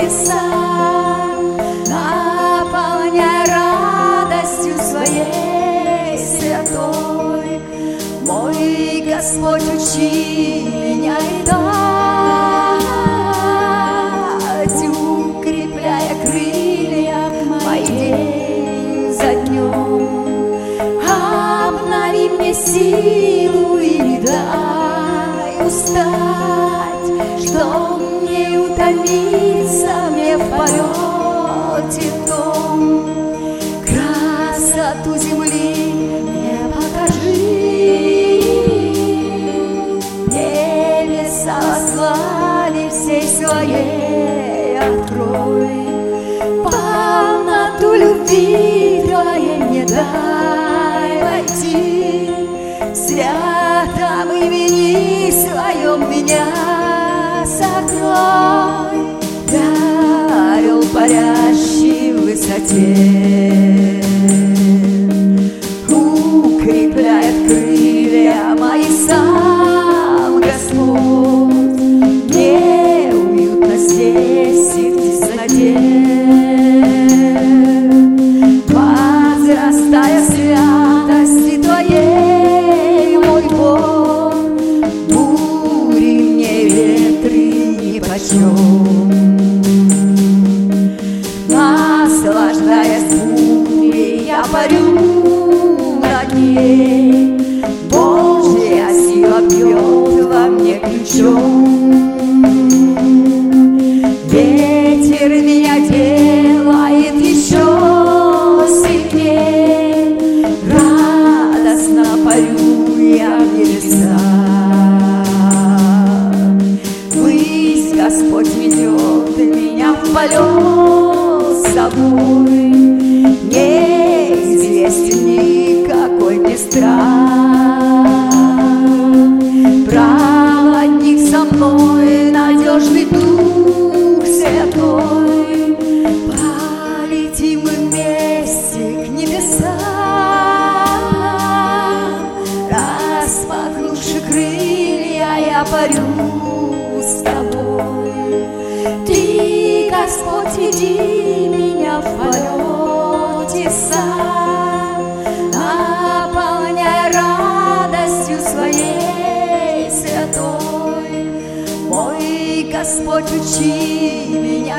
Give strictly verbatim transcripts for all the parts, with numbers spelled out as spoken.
чудеса, наполняй радостью своей святой. Мой Господь, учи меня летать, укрепляя крылья мои день за днем. Обнови мне силу и не дай устать, чтоб не утомиться мне в полете том. Красоту земли мне покажи, небеса славе всей своей открой. Полноту любви твоей мне дай войти, в святом имени своем меня сокрой. Орел, парящий в высоте, укрепляет крылья мои сам Господь. Мне уютно здесь и в тесноте, возрастая в святости твоей, мой Бог. Бури мне ветры нипочем, наслаждаясь бурей, я парю над ней. Божья сила бьет во мне ключом, ветер меня делает еще сильней. Радостно парю я в небеса, ввысь Господь ведет меня в полет с собой. Неизвестен никакой мне страх, проводник со мной, надежный Дух Святой. Полетим мы вместе к небесам, распахнувши крылья, я парю с тобой. Ты, Господь, веди меня в полете сам, наполняя радостью своей святой. Мой Господь, учи меня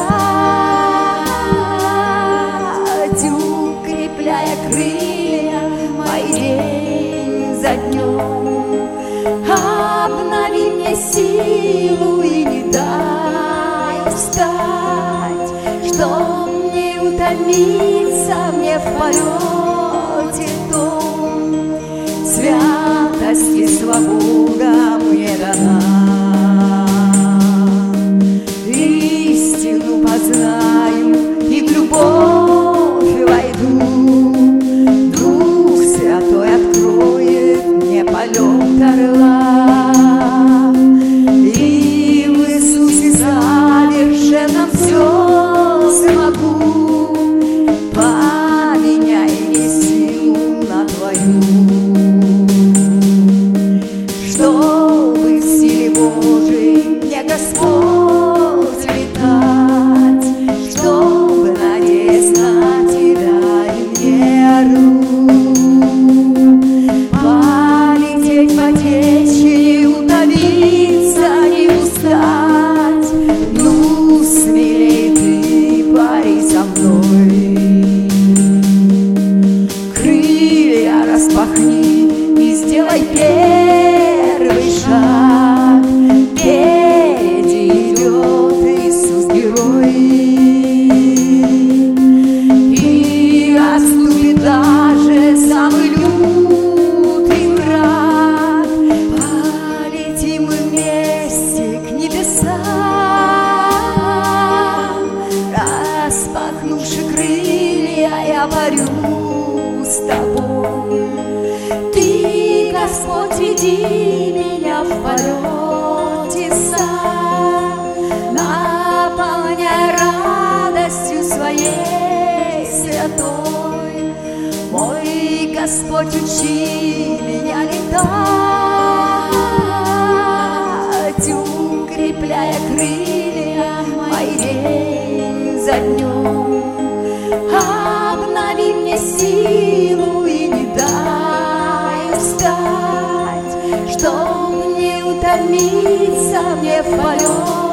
летать, укрепляя крылья мои день за днем. Обнови мне силу и не дай устать, чтоб не утомиться мне в полете том. Святость и свобода мне дана, истину познаю и в любовь войду. Дух Святой откроет мне полет орла, и в Иисусе совершенном все смогу. Поменяй мне силу на твою, чтобы в силе Божией мне Господь летать, чтобы, надеясь на тебя, и мне полететь по течению, утомиться, не устать. Ну, смелей ты, пари со мной, крылья распахни и сделай первый шаг. Впереди идет Иисус герой, и отступит даже самый лютый враг. Полетим мы вместе к небесам, распахнувши крылья, я парю с тобой. Ты, Господь, веди меня в полете сам, наполняя радостью своей святой. Мой Господь, учи меня летать, укрепляя крылья мои. за днем. Обнови мне силу и не дай устать, чтоб не утомиться мне в полет.